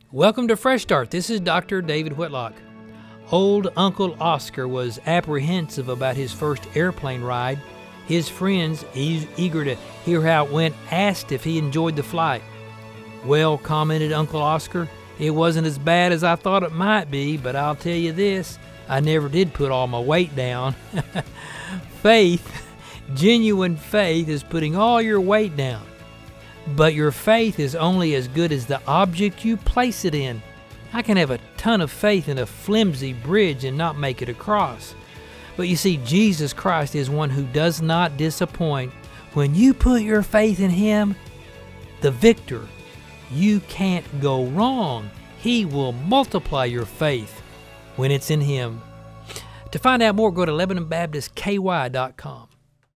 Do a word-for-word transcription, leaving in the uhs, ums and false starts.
Welcome to Fresh Start. This is Doctor David Whitlock. Old Uncle Oscar was apprehensive about his first airplane ride. His friends, e- eager to hear how it went, asked if he enjoyed the flight. Well, commented Uncle Oscar, it wasn't as bad as I thought it might be, but I'll tell you this, I never did put all my weight down. Faith, genuine faith, is putting all your weight down. But your faith is only as good as the object you place it in. I can have a ton of faith in a flimsy bridge and not make it across. But you see, Jesus Christ is one who does not disappoint. When you put your faith in Him, the victor, you can't go wrong. He will multiply your faith when it's in Him. To find out more, go to Lebanon Baptist K Y dot com.